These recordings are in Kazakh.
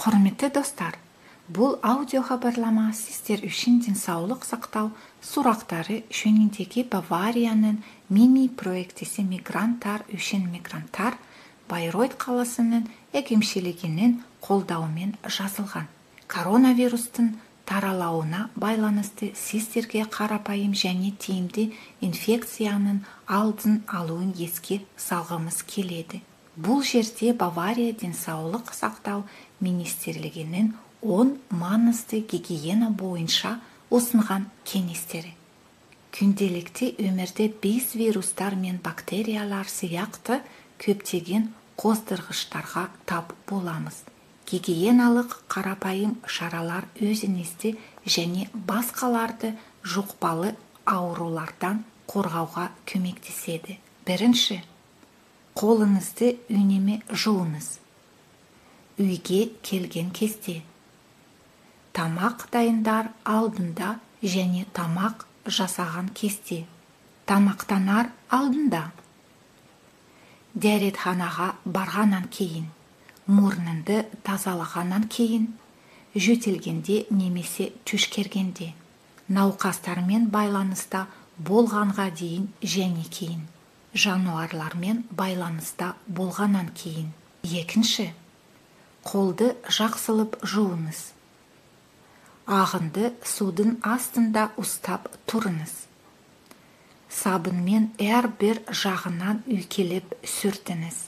Құрметті достар, бұл аудио хабарлама сіздер үшін денсаулық сақтау сұрақтары жөніндегі Баварияның мини проектісі мигранттар үшін мигранттар Байройт қаласының әкімшілігінің қолдауымен жазылған. Коронавирустың таралауына байланысты сіздерге қарапайым және тиімді инфекцияның алдын алуын еске салғымыз келеді. Бұл жерде Бавария денсаулық сақтау министрлігінің 10 маңызды гигиена бойынша ұсынған кеңестері. Күнделікті өмірде біз вирустар мен бактериялар сияқты көптеген қоздырғыштарға тап боламыз. Гигиеналық қарапайым шаралар өзіңізді және басқаларды жұқпалы аурулардан қорғауға көмектеседі. Бірінші, қолыңызды үнемі жуыңыз. Үйге келген кезде. Тамақ дайындар алдында және тамақ жасаған кезде. Тамақтанар алдында. Дәретханаға барғаннан кейін. Мұрныңды тазалағаннан кейін. Жөтелгенде немесе түшкергенде. Науқастармен байланыста болғанға дейін және кейін. Жануарлармен байланыста болғаннан кейін. Екінші, қолды жақсылып жуыңыз. Ағынды судың астында ұстап тұрыңыз. Сабынмен әрбір жағынан үйкелеп сүртіңіз.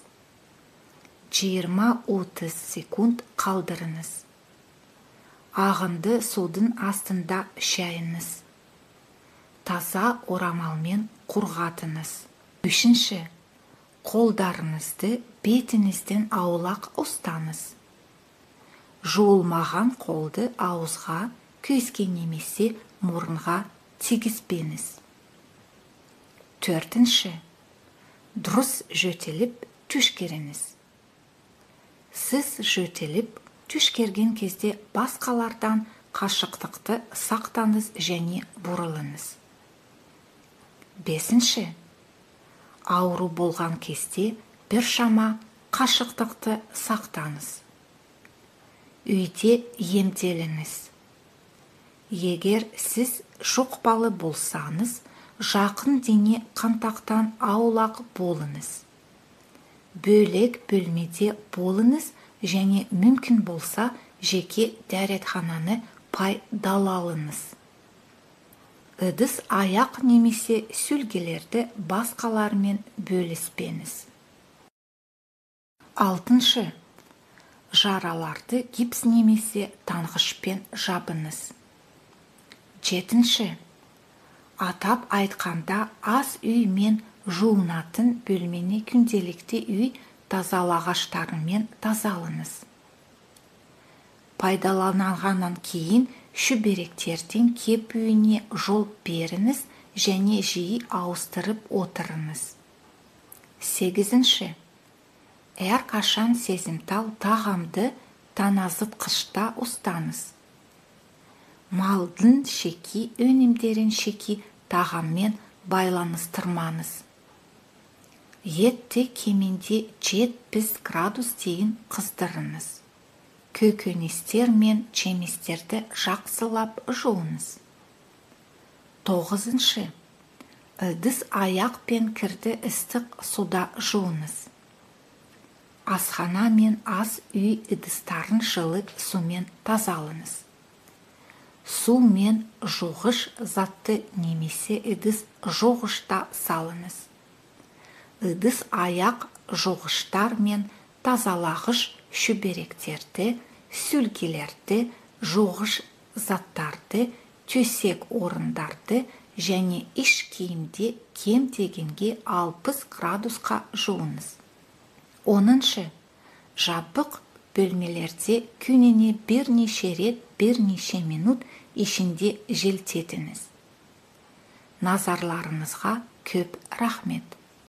20-30 секунд қалдырыңыз. Ағынды судың астында шайыңыз. Таза орамалмен құрғатыңыз. Үшінші, қолдарыңызды бетіңізден аулақ ұстаңыз. Жуылмаған қолды ауызға, көзге немесе мұрынға тигізбеңіз. Төртінші, дұрыс жөтеліп түшкеріңіз. Сіз жөтеліп түшкерген кезде басқалардан қашықтықты сақтаңыз және бұрылыңыз. Бесінші, ауру болған кезде біршама қашықтықты сақтаңыз. Үйде емделіңіз. Егер сіз жұқпалы болсаңыз, жақын дене контактан аулақ болыңыз. Бөлек бөлмеде болыңыз және мүмкін болса жеке дәретхананы пайдаланыңыз. Ыдыс аяқ немесе сүлгілерді басқалармен бөліспеңіз. Алтыншы, жараларды гипс немесе таңғышпен жабыңыз. Жетінші, атап айтқанда ас үй мен жуынатын бөлмені күнделікті үй тазалағыштарымен тазалаңыз. Пайдаланғаннан кейін шүберектердің кебуіне жол беріңіз және жиі ауыстырып отырыңыз. Сегізінші, әрқашан сезімтал тағамды тоңазытқышта ұстаңыз. Малдың шеки өнімдерін шеки тағаммен байланыстырмаңыз. Етті кемінде 70 градус дейін қыздырыңыз. Көкөністер мен жемістерді жақсылап жуыңыз. Тоғызыншы, ыдыс аяқ пен кірді ыстық суда жуыңыз. Асхана мен ас үй ыдыстарын жылы сумен тазалаңыз. Су мен жуғыш затты немесе ыдыс жуғышта салыңыз. Ыдыс аяқ жуғыштар мен тазалағыш шүберектерді, сүлгілерді, жуғыш заттарды, төсек орындарды және іш киімде кем дегенде 60 градусқа жуыңыз. Оныншы, жабық бөлмелерде күніне бірнеше рет бірнеше минут ішінде желтетіңіз. Назарларыңызға көп рахмет.